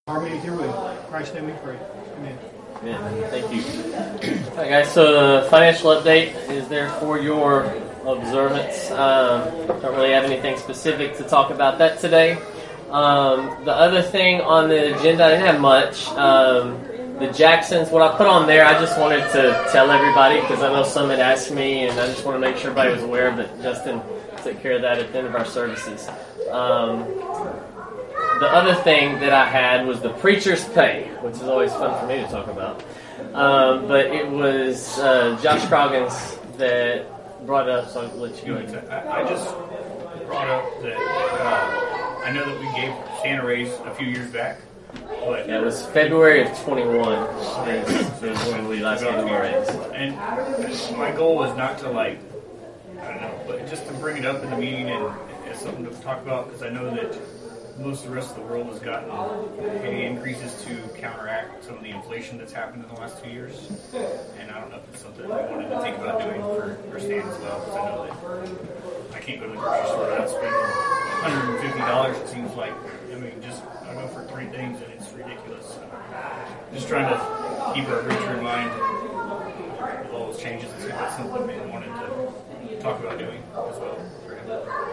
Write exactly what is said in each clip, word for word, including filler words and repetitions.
Harmony here with Christ name we pray. Amen. Amen. Thank you. All right, guys. So the financial update is there for your observance. Um, don't really have anything specific to talk about that today. Um, the other thing on the agenda, I didn't have much. Um, the Jacksons, what I put on there, I just wanted to tell everybody because I know some had asked me, and I just want to make sure everybody was aware of it. Justin took care of that at the end of our services. Um, The other thing that I had was the preacher's pay, which is always fun for me to talk about. Um, but it was uh, Josh Scroggins that brought it up, so I'll let you go ahead. I, I just brought up that uh, I know that we gave Santa raise a few years back. But yeah, it was February of twenty-one is, is when we last gave him a raise. And my goal was not to, like, I don't know, but just to bring it up in the meeting and as something to talk about, because I know that most of the rest of the world has gotten pay increases to counteract some of the inflation that's happened in the last two years. And I don't know if it's something I wanted to think about doing for, for Stan as well, because I know that I can't go to the grocery store without spending one hundred fifty dollars, it seems like. I mean, just, I go for three things and it's ridiculous. So just trying to keep our preacher in mind with all those changes and see if that's something we wanted to talk about doing as well for him.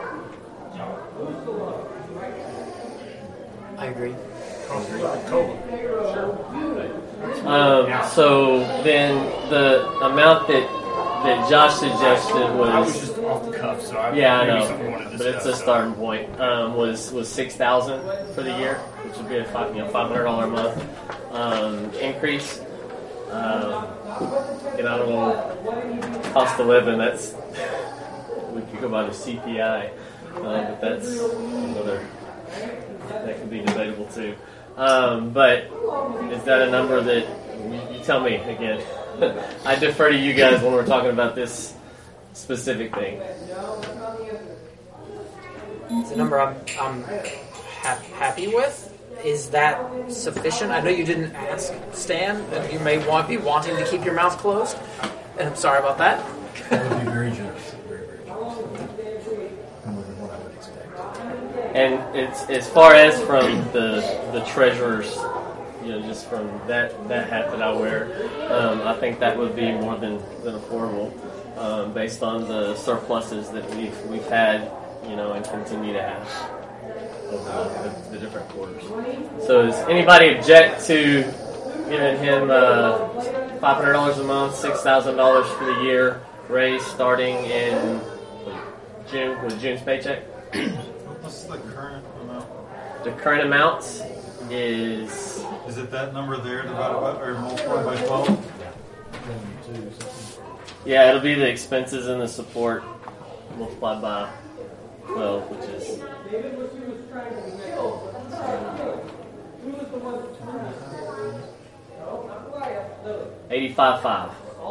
So, I agree. Um, so then the amount that that Josh suggested was I was just off the cuff, so I yeah, I maybe know, something I wanted to but it's a discuss, so. starting point. Um, was was six thousand for the year, which would be a five you know five hundred dollar a month um, increase. Um, and I don't know cost of living. That's we could go by the C P I, uh, but that's another that could be debatable too. Um, but is that a number that you, you tell me again? I defer to you guys when we're talking about this specific thing. It's a number I'm, I'm ha- happy with. Is that sufficient? I know you didn't ask, Stan, and you may want be wanting to keep your mouth closed. And I'm sorry about that. That would be very generous. Very, very generous. More than what I would expect. And it's as far as from the the treasurer's, you know, just from that, that hat that I wear, um, I think that would be more than, than affordable, um, based on the surpluses that we've we've had, you know, and continue to have over the, the different quarters. So does anybody object to giving him uh, five hundred dollars a month, six thousand dollars for the year raise starting in June with June's paycheck? What's the current amount? The current amount is Is it that number there divided by or multiplied by twelve? yeah, it'll be the expenses and the support multiplied by twelve, which is eighty-five five.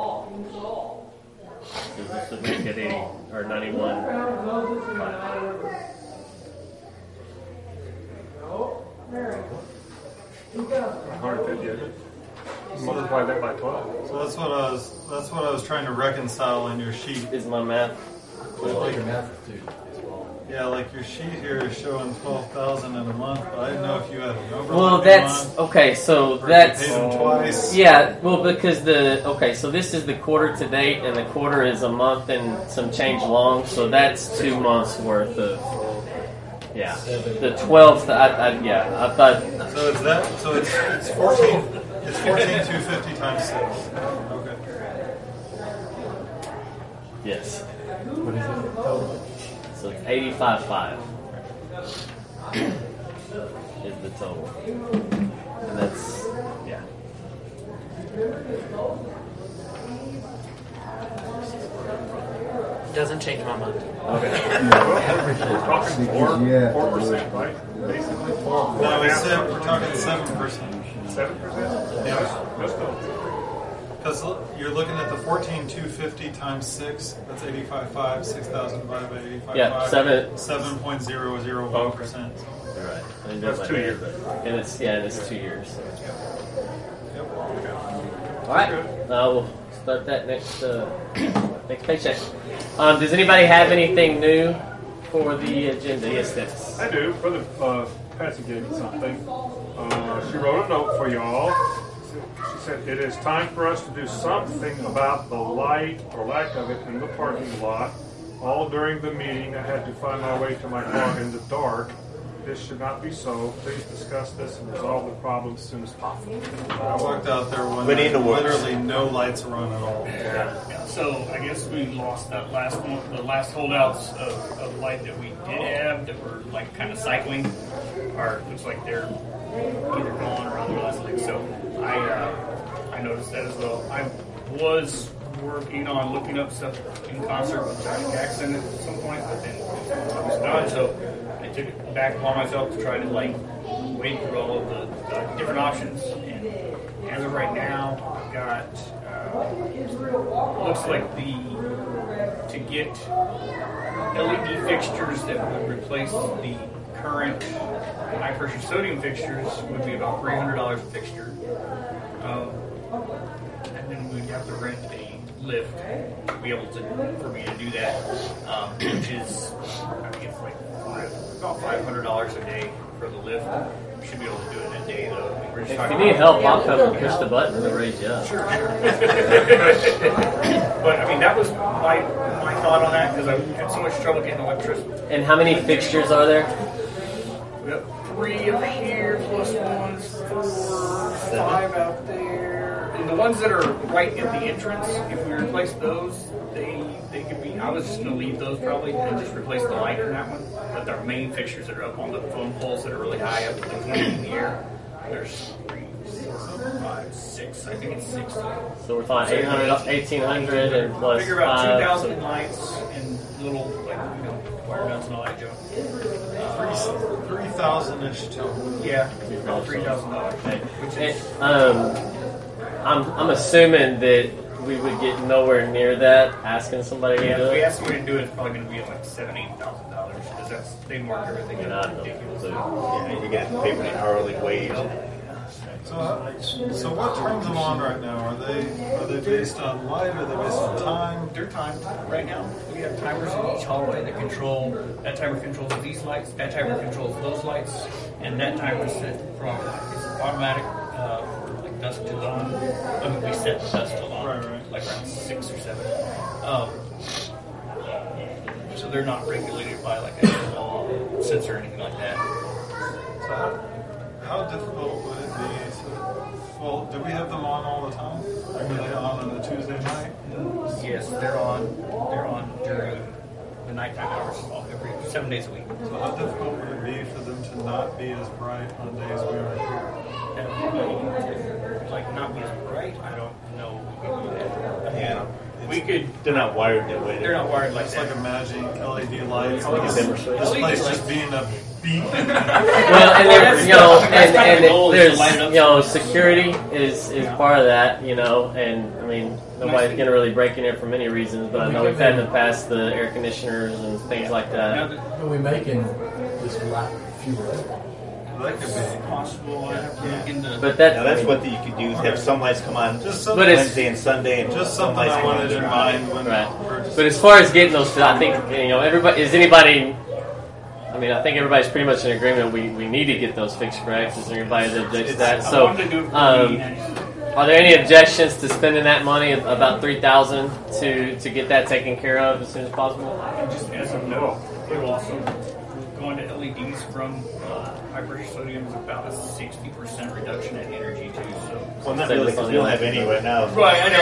So this would make it eighty or ninety-one five. one hundred fifty, isn't it? Multiply that by twelve. So that's what I was. That's what I was trying to reconcile in your sheet. Is my math? Well, your math is too. Yeah, like your sheet here is showing twelve thousand in a month, but I didn't know if you had an overlap. Well, that's month, okay. So or if that's you paid them twice. yeah. Well, because the okay, so this is the quarter to date, and the quarter is a month and some change long. So that's two months worth of yeah. The twelfth, I, I yeah, I thought So it's that. So it's it's fourteen. It's fourteen two fifty times six. Okay. yes. What is it? Total? So it's eighty-five five is the total, and that's yeah. Doesn't change my mind. We're talking four, Yeah. four percent, right? Basically, four. No, we said we're talking seven percent. Seven percent. Yeah. That's good. Because you're looking at the fourteen two fifty times six. That's eighty-five five. Six thousand divided by eighty-five Yeah, five. seven- Seven point zero zero one percent. You're right. And That's like two that. years. And it's yeah, and it's two years. So. Yep. All right, uh, we'll start that next uh, next paycheck. Um, does anybody have anything new for the agenda? Yes, Dennis. I do. For the uh, Patsy gave me something. Uh, she wrote a note for y'all. She said, it is time for us to do something about the light, or lack of it, in the parking lot. All during the meeting, I had to find my way to my car in the dark. This should not be so. Please discuss this and resolve the problem as soon as possible. I walked out there one We need night, to work. literally no lights were on at all. Yeah, so I guess we lost that last one, the last holdouts of, of light that we did have that were like kind of cycling. Are looks like they're either gone or on the last thing. So I uh, I noticed that as well. I was working on looking up stuff in concert with Johnny Jackson at some point, but then I was done. So I took it back upon myself to try to like wade through all of the uh, different options. And as of right now, I've got uh, looks like the to get L E D fixtures that would replace the current high pressure sodium fixtures would be about three hundred dollars a fixture. Um, and then we'd have to rent a lift to be able to for me to do that, um, which is I think it's like five, about five hundred dollars a day for the lift. We should be able to do it in a day though. I mean, we're just If talking you need about- help, I'll come and push the button and raise you up. Sure, sure. But I mean, that was my my thought on that because I had so much trouble getting electricity. And how many fixtures are there? We got three up here plus ones, four, five out there. And the ones that are right at the entrance, if we replace those, they they could be. I was just gonna leave those probably and just replace the light in that one. But our main fixtures that are up on the phone poles that are really high up, like twenty in the air. There's three, four, five, six. I think it's six. So we're talking eight hundred, eighteen hundred, and plus Figure about five. two thousand so- lights and little like you know wire nuts and all that junk. Three three thousand ish total. Yeah, about three thousand dollars. Which And, is um, I'm I'm assuming that we would get nowhere near that asking somebody to yeah. do If we it. ask somebody to do it, it's probably going to be at like seven, eight thousand dollars because that's they mark everything And up I know. ridiculous. Yeah, you're gonna have to pay for the hourly wage. So, uh, so what turns them on right now? Are they are they based on light? Are they based on time? Their time right now. We have timers in each hallway that control. That timer controls these lights. That timer controls those lights, and that timer is set from it's automatic uh, for like dusk to dawn. I mean, we set the dusk to dawn, Right, right. like around six or seven. Um, so they're not regulated by like a law sensor or anything like that. So how, how difficult would it be to? Well, do we have them on all the time? Like, are they on on a Tuesday night? Yes, they're on. They're on during the nighttime hours, every seven days a week. So how difficult would it be for them to not be as bright on days we are here? And like not be as bright. I don't know. We could do that. Yeah. We could. They're not wired that way. They're not wired like It's that. like imagining L E D lights. L E D This, lights. this place just being a beacon. Well, and there, you know, and, That's kind of and the goal, is to there's, light it up you know, so much. security is, is part of that, you know, and I mean, nobody's thing- going to really break in here for many reasons, but I know we've had in the past the air conditioners and things like Now that. that Are we making this black fuel? That could it's be. possible, I have to look into. But that, Now that's what you could do is have some lights come on Just But something, it's- Wednesday and Sunday, and just some something lights I come on wanted in during- mind when Right. we purchased. but as far as getting those, I think, you know, everybody, is anybody, I mean, I think everybody's pretty much in agreement we, we need to get those fixed, correct? Is there anybody that objects to that? I So, wanted to do it for um, me, and are there any objections to spending that money, about three thousand, to to get that taken care of as soon as possible? and just as a note, it'll also going to L E Ds from uh, high pressure sodium is about a sixty percent reduction in energy too. So. Well, not really, because we don't have any right now. Right, I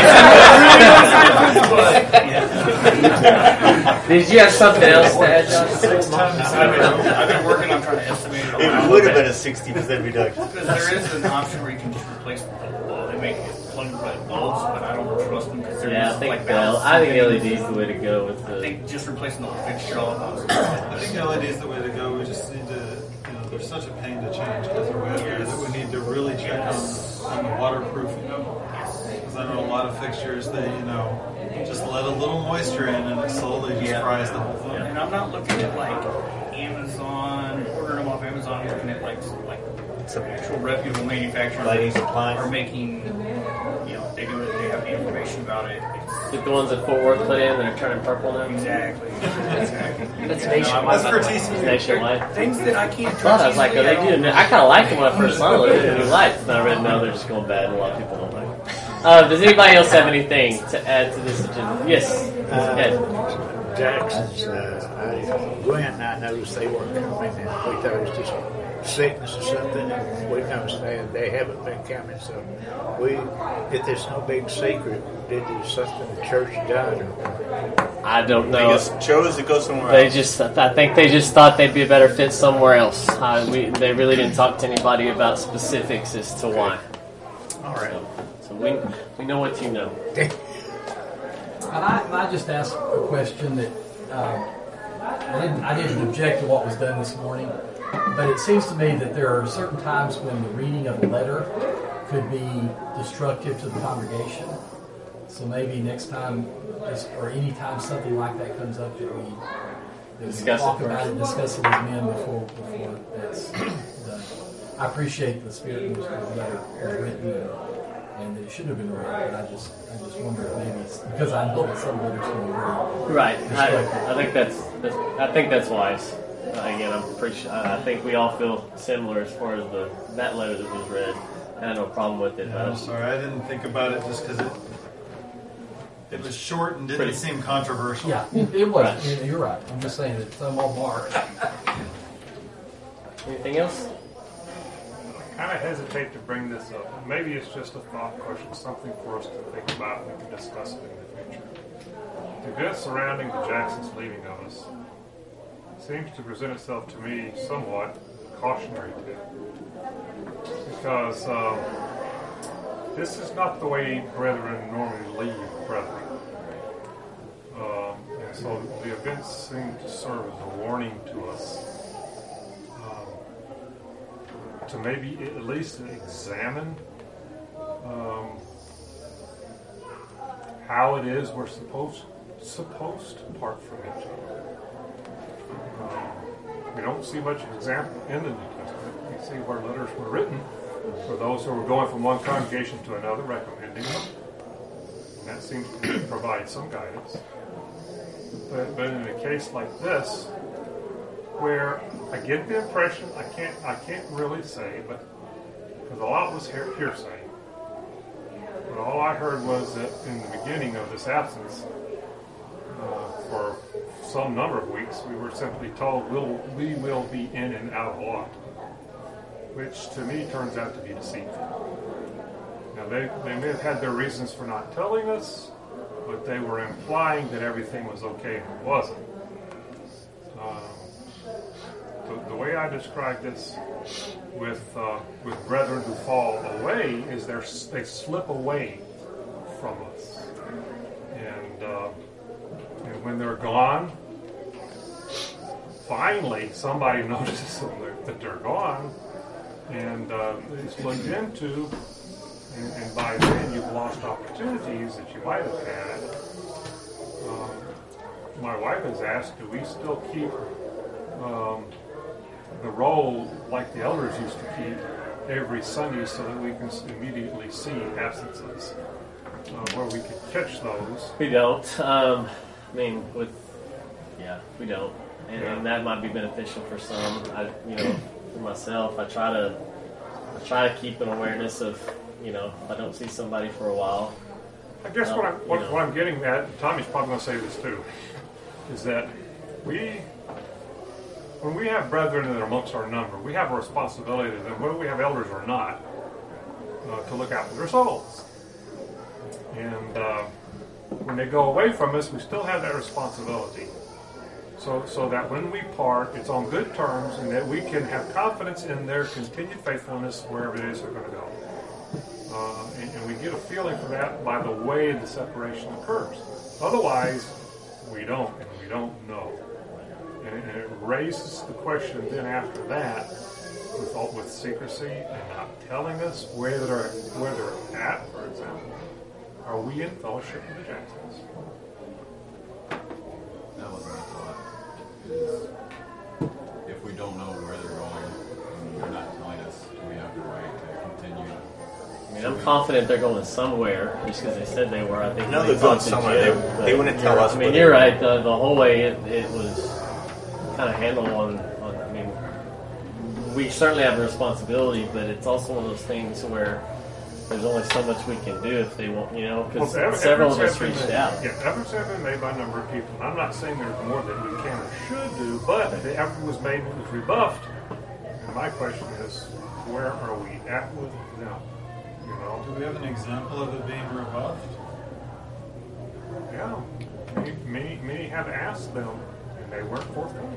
know. Did you have something else to add, Josh? Six times I've been, I've been working on trying to estimate it. It would have been a sixty percent reduction. Because there is an option where you can just replace the bulb. They make plug and play bulbs, but I don't trust them because they're Yeah, I just think like the L- balanced. I think L E D is the way to go with I the. think just replacing the whole fixture all at once. I think L E D is the way to go. We just need to, you know, there's such a pain to change because they're way up there that we need to really check on, on the waterproofing. Because I know a lot of fixtures, they, you know, just let a little moisture in and it slowly just Yeah. fries the whole thing. And I'm not looking at like Amazon, ordering them off Amazon, looking at like like actual reputable manufacturers Lighting that supplies. are making, you know, they do it, they have the information about it. It's, Get the ones that Fort Worth put in that are turning purple now. exactly. exactly. That's You know, nationwide. That's for T C. It's nationwide. Things that I can't I thought I was like, trust are they easily, doing? I kind of liked them when I first saw them. They're new lights, and I read now they're just going bad, and a lot of people don't like. Them. Uh, does anybody else have anything to add to this agenda? Yes, Ed. Jackson's, uh, I went and I noticed they weren't coming, and we thought it was just sickness or something, and we noticed that they haven't been coming, so we, if it's no big secret, did do something the church done, or I don't They know. just chose to go somewhere They else. just, I think they just thought they'd be a better fit somewhere else. Uh, we, they really didn't talk to anybody about specifics as to why. all right. So, so we we know what you know. And I, and I just asked a question that um, I didn't I didn't object to what was done this morning, but it seems to me that there are certain times when the reading of a letter could be destructive to the congregation. So maybe next time, or any time something like that comes up, that we, that we Discuss it talk about first. it, discuss it as men before before that's done. I appreciate the spirit in which the letter was written. And it should have been read, but I just, I just wonder if maybe it's because I know that some letters can be very. Right. I, I think that's, that's I think that's wise. Uh, again, I'm pretty sure, I I think we all feel similar as far as the that letter that was read. I had no problem with it. Yeah, but I I'm just- sorry, I didn't think about it just because it it was short and didn't Pretty- seem controversial. Yeah, it, it was. Right. You- You're right. I'm just saying that some of them are. Anything else? kind of hesitate to bring this up. Maybe it's just a thought question, something for us to think about and we can discuss it in the future. The event surrounding the Jacksons leaving us seems to present itself to me somewhat cautionary too. Because um, this is not the way brethren normally leave brethren. Um, and so the events seem to serve as a warning to us. To maybe at least examine um, how it is we're supposed supposed to part from each other. Um, we don't see much example in the New Testament. We see where letters were written for those who were going from one congregation to another, recommending them. And that seems to provide some guidance. But, but in a case like this, where I get the impression, I can't I can't really say, but because a lot was hear, hearsay. But all I heard was that in the beginning of this absence, uh, for some number of weeks, we were simply told we'll, we will be in and out a lot, which to me turns out to be deceitful. Now they, they may have had their reasons for not telling us, but they were implying that everything was okay and it wasn't. Um, The, the way I describe this with uh, with brethren who fall away is they they slip away from us, and, uh, and when they're gone, finally somebody notices that they're, that they're gone, and uh, it's looked into, and, and by then you've lost opportunities that you might have had. Um, my wife has asked, do we still keep um, the role like the elders used to keep every Sunday so that we can immediately see absences, uh, where we could catch those. We don't. Um, I mean, with yeah, we don't, and, Yeah. and that might be beneficial for some. I, you know, for myself, I try to I try to keep an awareness of, you know, if I don't see somebody for a while. I guess Well, what, I'm, what, you know. what I'm getting at, Tommy's probably going to say this too, is that we, when we have brethren that are amongst our number, we have a responsibility to them, whether we have elders or not, uh, to look out for their souls. And uh, when they go away from us, we still have that responsibility. So, so that when we part, it's on good terms, and that we can have confidence in their continued faithfulness wherever it is they're going to go. Uh, and, and we get a feeling for that by the way the separation occurs. Otherwise, we don't, and we don't know. And, and it raises the question then after that, with all, with secrecy and not telling us where they're, where they're at, for example. Are we in fellowship with the Jacksons? That was my thought. Is if we don't know where they're going and they're not telling us, do we have And I'm confident they're going somewhere, just because they said they were. I think No, they they're going talked to somewhere. Jim, They- but they wouldn't tell you're- us I mean, where you're they- right. The, the whole way it, it was kind of handled on, on. I mean, we certainly have a responsibility, but it's also one of those things where there's only so much we can do if they want, you know, because Well, eff- several of efforts us have reached been- out. Yeah, efforts have been made by a number of people. I'm not saying there's more than we can or should do, but the effort was made and it was rebuffed. And my question is, where are we at with them? You know? Do we have an example of it being rebuffed? Yeah. Many, many, many have asked them, and they weren't forthcoming.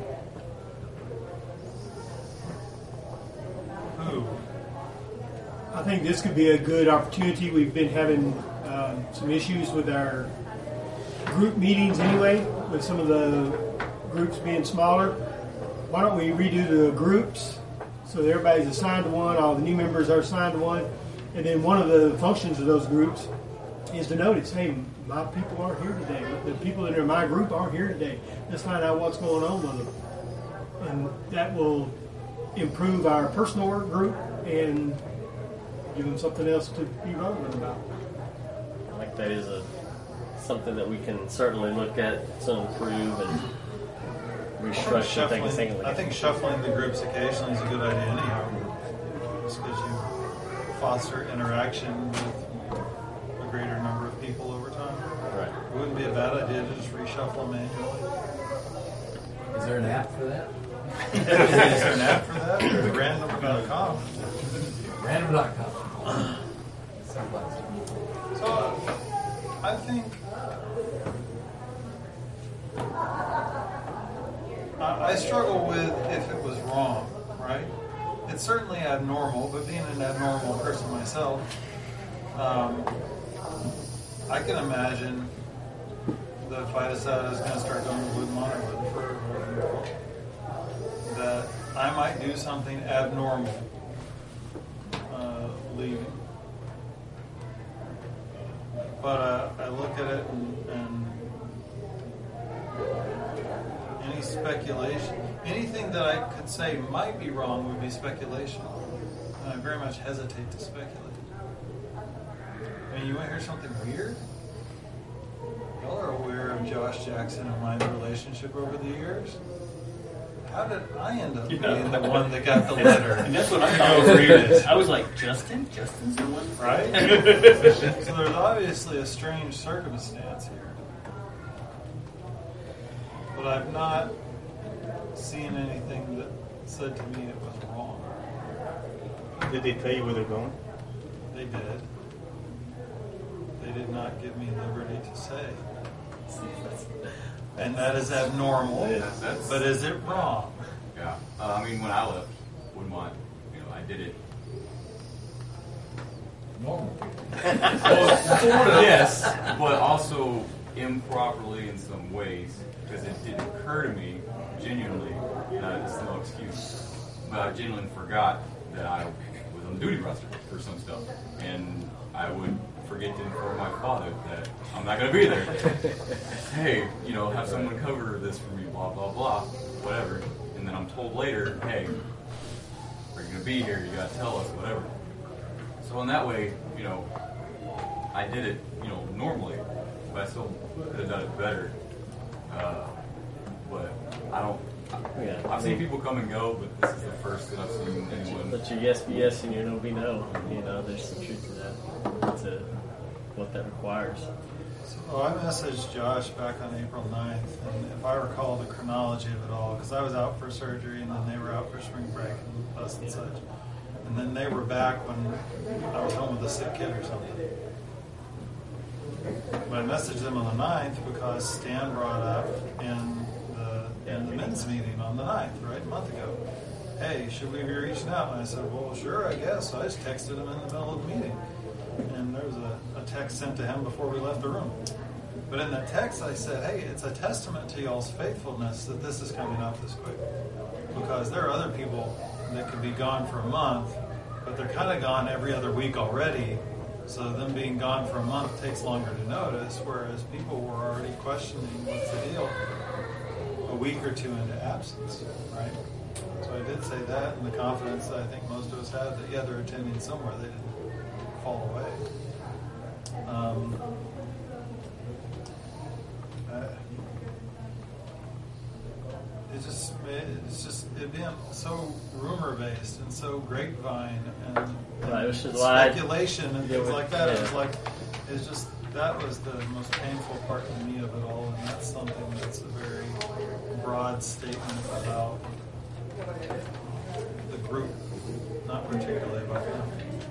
Who? I think this could be a good opportunity. We've been having um, some issues with our group meetings anyway, with some of the groups being smaller. Why don't we redo the groups so that everybody's assigned to one, all the new members are assigned to one, and then one of the functions of those groups is to notice, hey, my people aren't here today. The people that are in my group aren't here today. Let's find out what's going on with them. And that will improve our personal work group and give them something else to be relevant about. I think that is a something that we can certainly look at to improve and restructure things. Shuffling, Things I think shuffling the groups occasionally is a good idea anyhow. Just because you foster interaction with a greater number of people over time. Right. It wouldn't be a bad idea to just reshuffle manually. Is there an app for that? Is there an app for that? Or random dot com? Random dot com. Someplace. So, uh, I think I, I struggle with if it was wrong, right? It's certainly abnormal, but being an abnormal person myself, um, I can imagine that if I decided I was going to start going to Wood Monterwood for that I might do something abnormal uh, leaving. But uh, I look at it and, and any speculation, anything that I could say might be wrong would be speculation. And I very much hesitate to speculate. I mean, you want to hear something weird? Y'all are aware of Josh Jackson and my relationship over the years. How did I end up being the one that got the letter? And that's what I Go thought. read it. I was like, Justin? Justin's the one? Right? So there's obviously a strange circumstance here. But I've not seen anything that said to me it was wrong. Did they tell you where they're going? They did. They did not give me liberty to say. And that is abnormal. Yeah, that's- But is it wrong? Yeah, uh, I mean, when I left Woodmont, you know, I did it. Normal. Well, sort of, yes, but also improperly in some ways, because it did occur to me genuinely, uh, it's no excuse, but I genuinely forgot that I was on the duty roster for some stuff, and I would forget to inform my father that I'm not going to be there. Hey, you know, have someone cover this for me, blah, blah, blah, whatever. And then I'm told later, hey, are you going to be here? You got to tell us, whatever. So in that way, you know, I did it, you know, normally, but I still could have done it better. Uh, but I don't, Yeah. I've seen people come and go, but this is the first that I've seen anyone. Let your yes be yes and your no be no. You know, there's some truth to that, to what that requires. So I messaged Josh back on April ninth, and if I recall the chronology of it all, because I was out for surgery, and then they were out for spring break and thus and such. And then they were back when I was home with a sick kid or something. But I messaged them on the ninth because Stan brought up in the, in the men's meeting on the ninth, right, a month ago. Hey, should we be reaching out? And I said, well, sure, I guess. So I just texted him in the middle of the meeting. And there was a, a text sent to him before we left the room. But in that text, I said, hey, it's a testament to y'all's faithfulness that this is coming up this quick. Because there are other people that could be gone for a month, but they're kind of gone every other week already. So them being gone for a month takes longer to notice, whereas people were already questioning what's the deal a week or two into absence, right? So I did say that in the confidence that I think most of us had that, yeah, they're attending somewhere. They didn't fall away. Um, uh, it just it's just it being so rumor based and so grapevine and, and Right, which is why speculation and Yeah, things like that. It yeah. was like it's just that was the most painful part to me of it all, and that's something that's a very broad statement about the group, not particularly about them.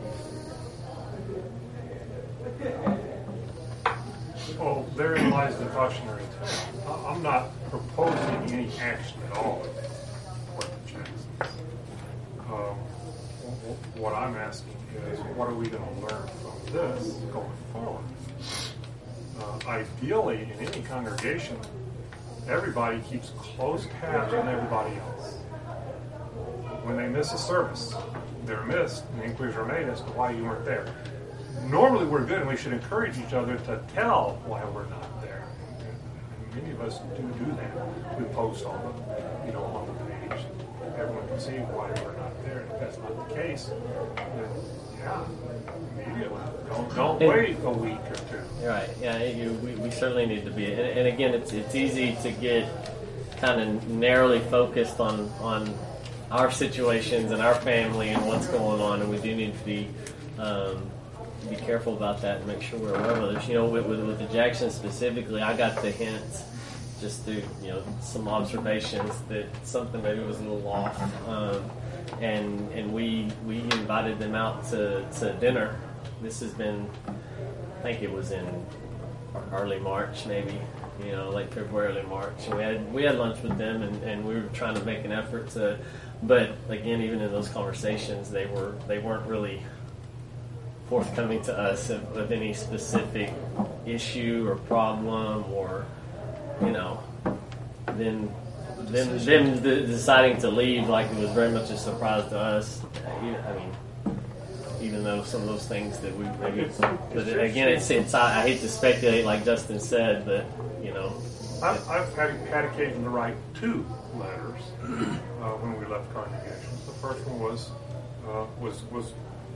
Well, therein lies the cautionary tale. I- I'm not proposing any action at all with the Jacksons. Um, wh- wh- what I'm asking is, what are we going to learn from this going forward? Uh, ideally, in any congregation, everybody keeps close tabs on everybody else. When they miss a service, they're missed, and inquiries are made as to why you weren't there. Normally, we're good, and we should encourage each other to tell why we're not there. And many of us do do that. We post on the, you know, on the page. Everyone can see why we're not there. And if that's not the case, then yeah, immediately. Don't don't And- wait a week or two. Right. Yeah. You, we, we certainly need to be. And, and again, it's it's easy to get kind of narrowly focused on on our situations and our family and what's going on, and we do need to be um, be careful about that and make sure we're aware of others. You know, with, with with the Jacksons specifically, I got the hint just through you know some observations that something maybe was a little off, um, and and we we invited them out to to dinner. This has been. I think it was in early March, maybe, you know, late February, early March. And we had we had lunch with them, and, and we were trying to make an effort to. But again, even in those conversations, they were they weren't really forthcoming to us of, of any specific issue or problem, or you know, then them them de- deciding to leave like it was very much a surprise to us. I mean. Even though some of those things that we maybe, but again, it's, it's I, I hate to speculate, like Justin said, but you know, I've, I've had, had occasion to write two letters uh, when we left congregations. The first one was uh, was was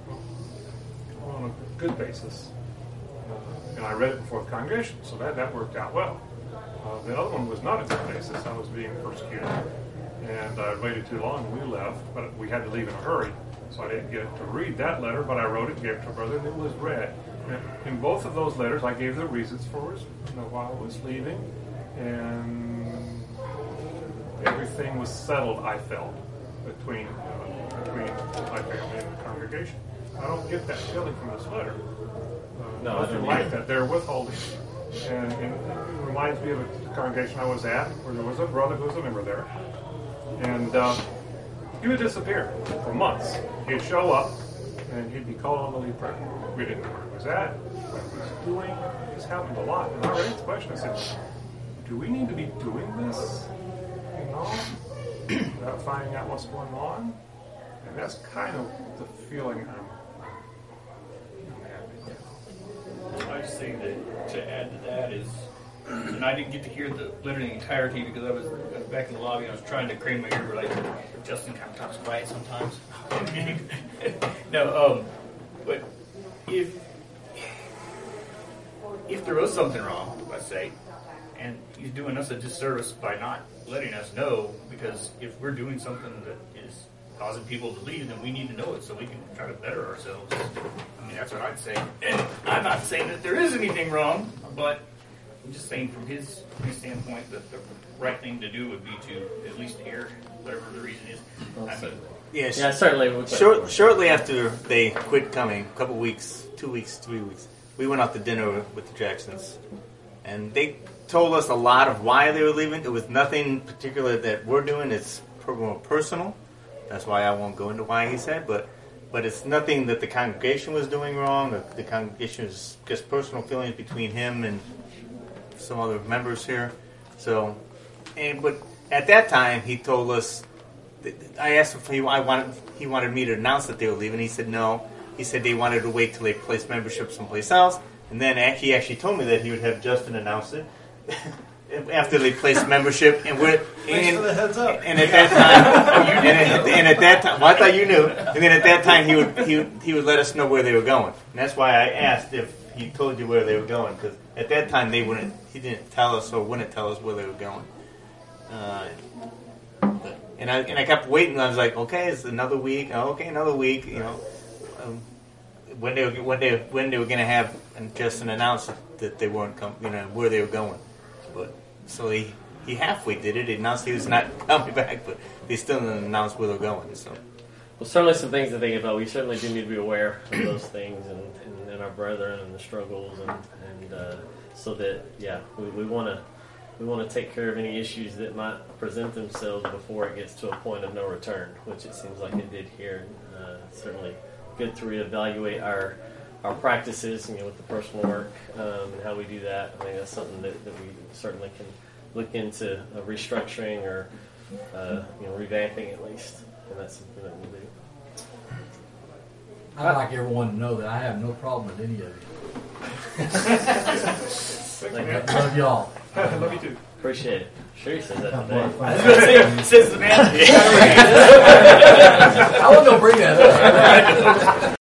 on a good basis, uh, and I read it before the congregation, so that that worked out well. Uh, the other one was not a good basis. I was being persecuted, and I waited too long, and we left, but we had to leave in a hurry. So I didn't get to read that letter, but I wrote it and gave it to a brother, and it was read. And in both of those letters, I gave the reasons for us, you know, why I was leaving, and everything was settled, I felt, between uh, between my family and the congregation. I don't get that feeling from this letter. Uh, No, I nothing don't like either. that. They're withholding. And, and it reminds me of a congregation I was at, where there was a brother who was a member there. And uh, he would disappear for months. He'd show up, and he'd be called on the lead prayer. We didn't know where he was at, what he was doing. This happened a lot. And I raised the question, I said, do we need to be doing this, you know, without finding out what's going on? And that's kind of the feeling I'm, I'm having. I just think that to add to that is, and I didn't get to hear the letter in the entirety because I was, I was back in the lobby and I was trying to crane my ear, but like Justin kind of talks quiet sometimes. no, um, but if if there was something wrong, let's say, and he's doing us a disservice by not letting us know, because if we're doing something that is causing people to leave, then we need to know it so we can try to better ourselves. I mean, that's what I'd say. And I'm not saying that there is anything wrong, but I'm just saying from his, his standpoint that the right thing to do would be to at least hear whatever the reason is. I mean, Yes. yeah, certainly. we- Short, shortly after they quit coming, a couple weeks, two weeks, three weeks, we went out to dinner with the Jacksons, and they told us a lot of why they were leaving. It was nothing particular that we're doing. It's more personal. That's why I won't go into why he said, but but it's nothing that the congregation was doing wrong, or the congregation was just personal feelings between him and some other members here. So, and but at that time he told us. I asked him if he, I wanted, he wanted me to announce that they were leaving. He said no. He said they wanted to wait till they placed membership someplace else. And then he actually told me that he would have Justin announce it. after they placed membership, and we're Thanks and, for the heads up. and at that time, and, at, and at that time, well, I thought you knew. And then at that time, he would he would, he would let us know where they were going, and that's why I asked if he told you where they were going, because at that time they wouldn't. He didn't tell us or wouldn't tell us where they were going. Uh, but, and I and I kept waiting. I was like, okay, it's another week. Oh, okay, another week. You know, um, when they were, when they when they were going to have and just an announcement that they weren't com- you know where they were going. But so he he halfway did it. He announced he was not coming back, but they still didn't announce where they're going. So. Well, certainly some things to think about. We certainly do need to be aware of those things and, and, and our brethren and the struggles, and, and uh, so that yeah, we want to we want to take care of any issues that might present themselves before it gets to a point of no return, which it seems like it did here. Uh, certainly good to reevaluate our our practices, you know, with the personal work um, and how we do that. I think that's something that, that we certainly can look into uh, restructuring or uh, you know revamping at least. And that's something that we'll do. I'd like everyone to know that I have no problem with any of you. Thank I love y'all. Love you too. Appreciate it. Sure, he says that today. I was going to say, says the man. I wasn't going to bring that up.